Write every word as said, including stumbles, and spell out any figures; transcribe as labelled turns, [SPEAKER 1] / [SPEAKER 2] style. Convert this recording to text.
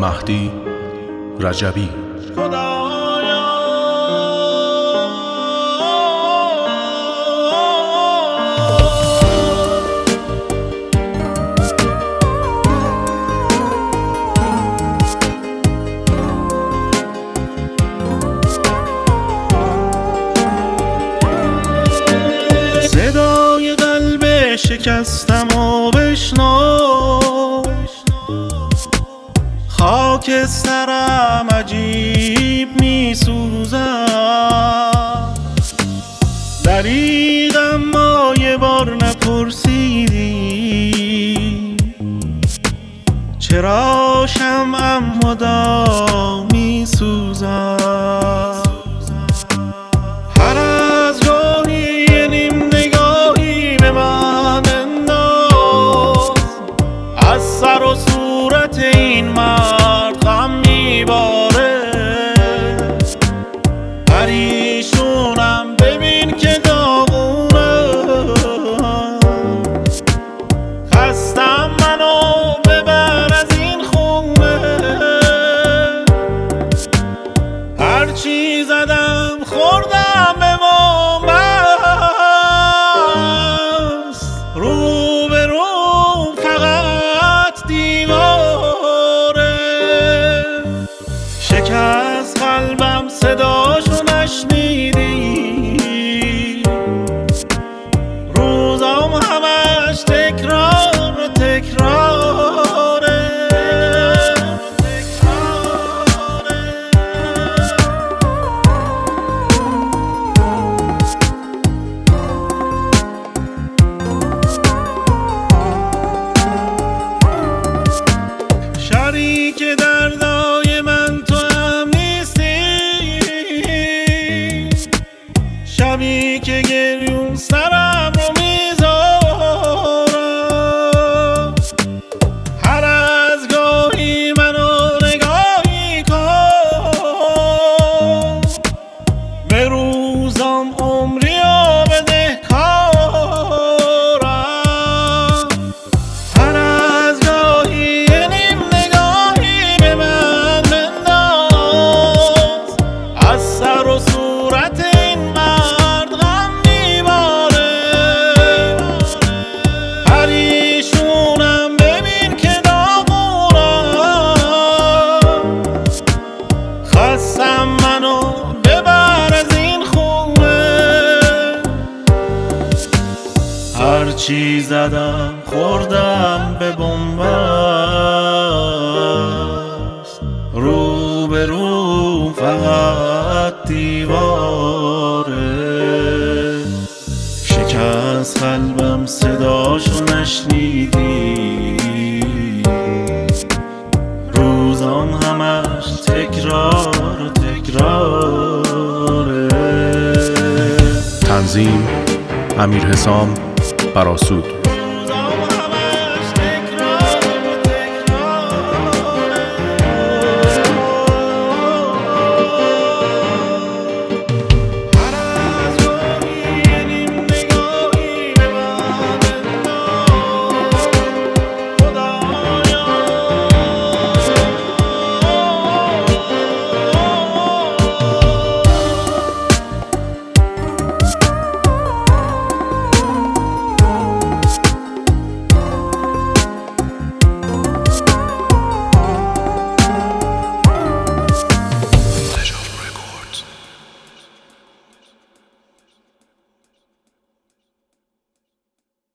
[SPEAKER 1] مهدی رجبی.
[SPEAKER 2] صدای قلب شکستم و بشنو، خاک سرم عجیب می سوزد. دریغم ما یه بار نپرسیدی چرا شمعم مدام می سوزد. هر از گاهی یه نیم نگاهی به من انداز، از سر و صورت این مرد غم میباره. پریشونم ببین که داغونه، خستم منو ببر از این خونه. هرچی زدم خوردم به ما مست، رو به رو فقط دیواره. شکست قلبم صداشو نشنیدی، روزام همش تکرار و تکراره. شریک دردای من تو هم نیستی، شبی که گریون سرم رو میذارم. هر از گاهی منو نگاهی کن، به روزام عمری و بدهکارم. هر از گاهی یه نیم نگاهی به من بنداز، از سر و صورت این مرد غم میباره. پریشونم ببین که داغونم، خستم منو ببر از این خونه. هرچی زدم خوردم به بنبست، رو به رو فقط دیواره. شکست قلبم صداشو نشنیدی، روزام همش تکرار و تکراره.
[SPEAKER 1] تنظیم امیر حسام براسود.